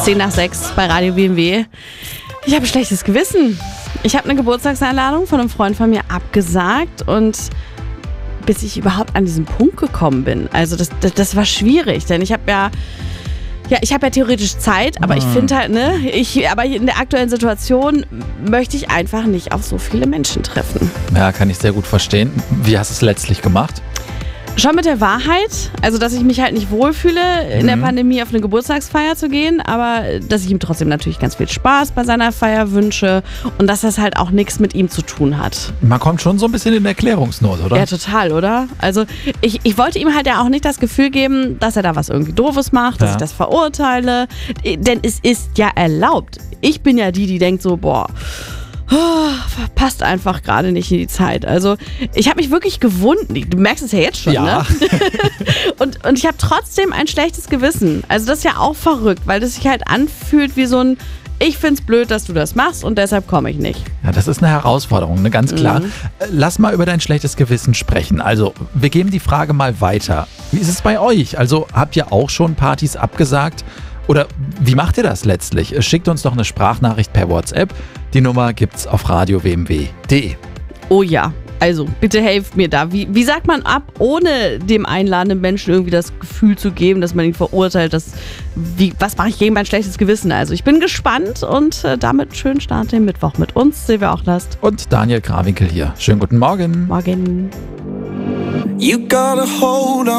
10:10 bei Radio BMW. Ich habe ein schlechtes Gewissen. Ich habe eine Geburtstagseinladung von einem Freund von mir abgesagt und bis ich überhaupt an diesen Punkt gekommen bin. Also das war schwierig, denn ich habe ja theoretisch Zeit, aber ich finde halt, aber in der aktuellen Situation möchte ich einfach nicht auf so viele Menschen treffen. Ja, kann ich sehr gut verstehen. Wie hast du es letztlich gemacht? Schon mit der Wahrheit, also dass ich mich halt nicht wohlfühle, in der Pandemie auf eine Geburtstagsfeier zu gehen, aber dass ich ihm trotzdem natürlich ganz viel Spaß bei seiner Feier wünsche und dass das halt auch nichts mit ihm zu tun hat. Man kommt schon so ein bisschen in Erklärungsnot, oder? Ja, total, oder? Also ich wollte ihm halt ja auch nicht das Gefühl geben, dass er da was irgendwie Doofes macht, dass ich das verurteile, denn es ist ja erlaubt. Ich bin ja die denkt so, passt einfach gerade nicht in die Zeit. Also ich habe mich wirklich gewundert. Du merkst es ja jetzt schon, ne? Und ich habe trotzdem ein schlechtes Gewissen. Also das ist ja auch verrückt, weil das sich halt anfühlt wie so ein ich find's blöd, dass du das machst und deshalb komme ich nicht. Ja, das ist eine Herausforderung, ne? Ganz klar. Lass mal über dein schlechtes Gewissen sprechen. Also, wir geben die Frage mal weiter. Wie ist es bei euch? Also, habt ihr auch schon Partys abgesagt? Oder wie macht ihr das letztlich? Schickt uns doch eine Sprachnachricht per WhatsApp. Die Nummer gibt's auf radiowmw.de. Oh ja, also bitte helft mir da. Wie sagt man ab, ohne dem einladenden Menschen irgendwie das Gefühl zu geben, dass man ihn verurteilt? Was mache ich gegen mein schlechtes Gewissen? Also ich bin gespannt und damit schönen Start den Mittwoch mit uns, Silvia Ochlast. Und Daniel Krawinkel hier. Schönen guten Morgen. Morgen. You gotta hold on.